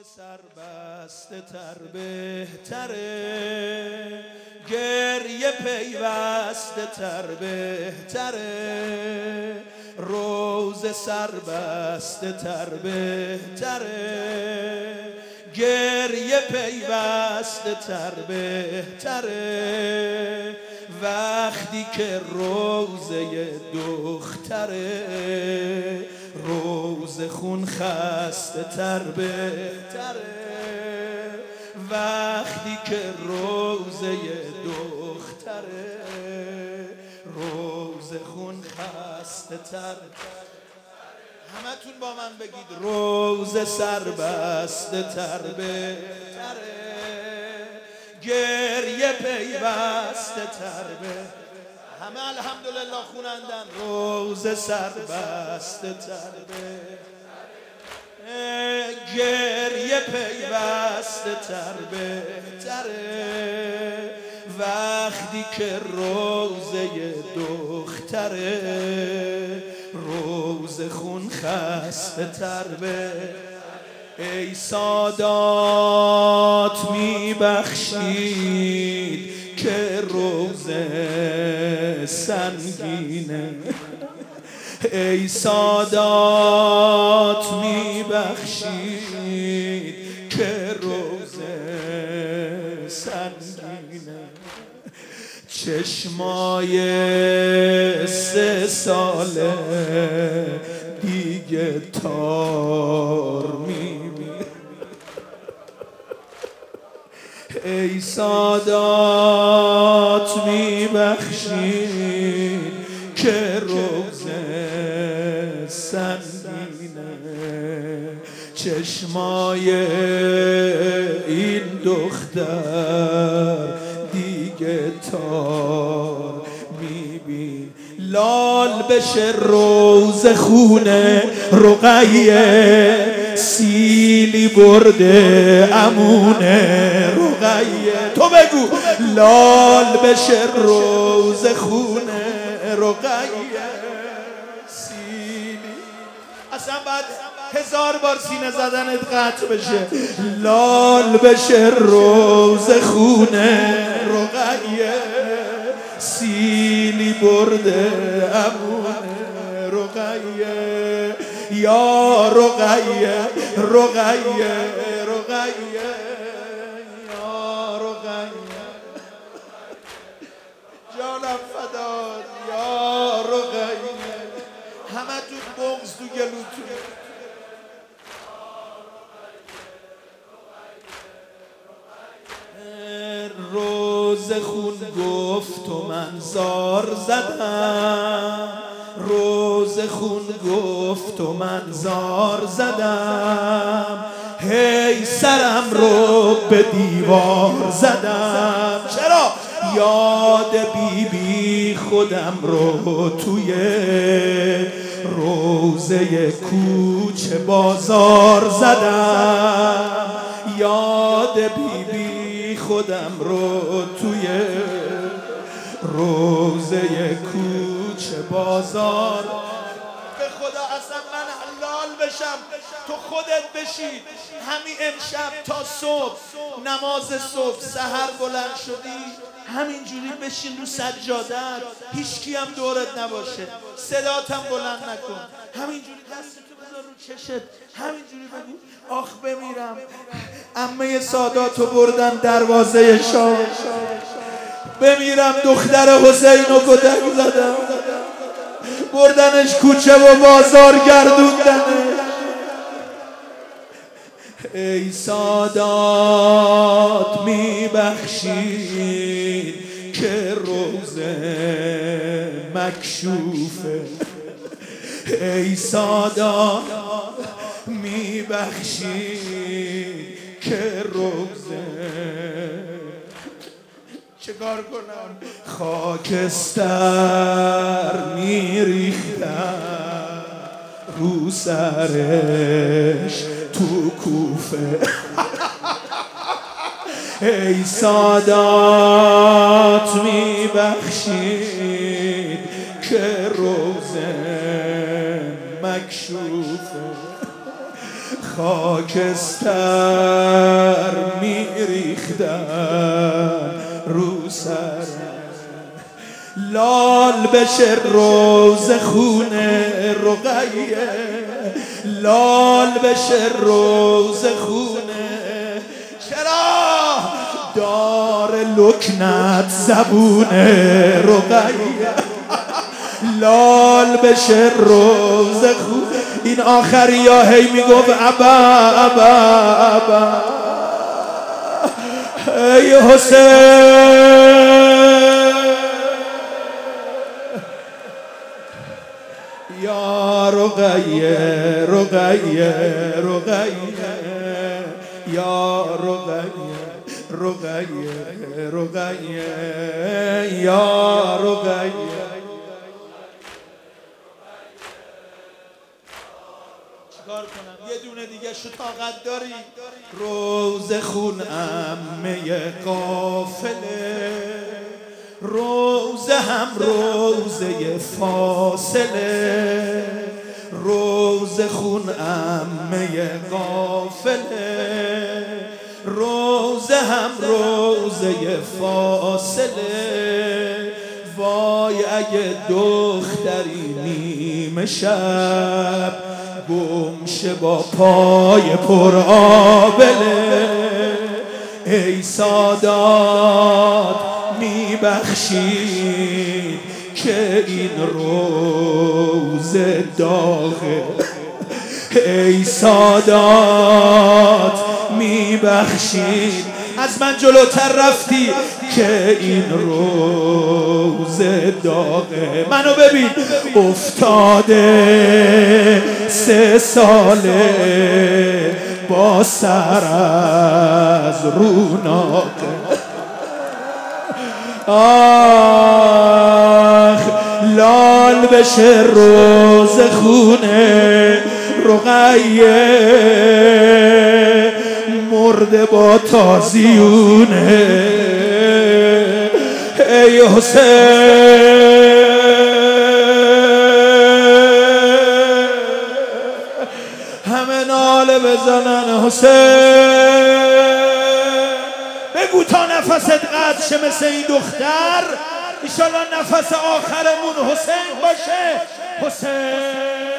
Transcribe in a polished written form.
سر بسته تر بهتره، گریه پیوسته تر بهتره، روز سر بسته تر بهتره، گریه پیوسته تر بهتره، وقتی که روزه دختره، روز خون خسته تر بهتره، وقتی که روزه دختره، روز خون خسته تر. همتون با من بگید روز سر بسته تر بهتره، گریه پیوسته تر بهتره. همه الحمدلله خونندن. روز سر بسته تر بهتره، گریه پیوسته تر بهتره، وقتی که روزه دختره، روز خون خسته تر بهتره. ای سادات میبخشید که روزه سنگینه، ای سادات میبخشید که روزه سنگینه، چشمای 3 ساله دیگه تار میبینه، ای سادات میبخشید که روزه سنگینه، چشمای این دختر دیگه تار میبین. لال بشه روز خونه رقیه، سیلی برده امونه رقیه. تو بگو لال بشه روز خونه رقیه، سیلی. اصلا بعد 1000 بار سینه زدنت قطع بشه. لال بشه روز خونه رقیه، سیلی برده امونه رقیه، یا رقیه رقیه رقیه یا رقیه، جانم فداد یا رقیه. همه تو بغض تو گلوتون. روز خون گفت و من زار زدم، روز خون گفت و من زار زدم، هی سرم رو به دیوار زدم. چرا؟ یاد بی خودم رو توی روزه کوچه بازار زدم، یاد بی خودم رو توی روزه کوچه بازار. به خدا اصلا من حلال بشم تو خودت بشی. همین امشب تا صبح نماز صبح سحر بلند شدی همینجوری بشین رو سجادت، هیچکی هم دورت نباشه، صداتم بلند نکن، همینجوری دستتو بذار رو چشت، همینجوری بگو آخ بمیرم. عمه ساداتو بردن دروازه شاه، بمیرم دختر حسین و کتک زدم، بردنش کوچه و بازار گردوندنش. ای سادات میبخشید که روزه مکشوفه، ای سادات میبخشید که روزه. چه کار کنم؟ خاکستر میریختم رو سرش تو کوفه، ای سادات میبخشید که روزه مکشوفه، خاکستر میریختن رو سر، لال بشه روز خونه رقیه، لال بشه روز خونه. چرا دار لکنت زبونه رقیه، لال بشه روز خونه. این آخری ها هی میگفت ابا ابا ابا ای حسین یا رقیه رقیه رقیه یا رقیه رقیه رقیه یا رقیه. چیکار کنم؟ یه دونه دیگه شو طاقت داری؟ روز خون عمه قافله، روزه هم روزه فاصله، روز خون عمه قافله، روزه هم روزه فاصله. وای اگه دختری نیمه شب گمشه با پای پر آبله، ای سادات میبخشید که این روز داغه، ای سادات میبخشید از من جلوتر رفتی که این روز داغه. منو ببین افتاده 3 ساله با سر از روناقه. آخ لال بشه روز خونه رقیه، مرده با تازیونه. ای حسین همه ناله بزنن حسین. بگو تا نفست قطع شه مثل این دختر، ایشالله نفس آخرمون حسین باشه. حسین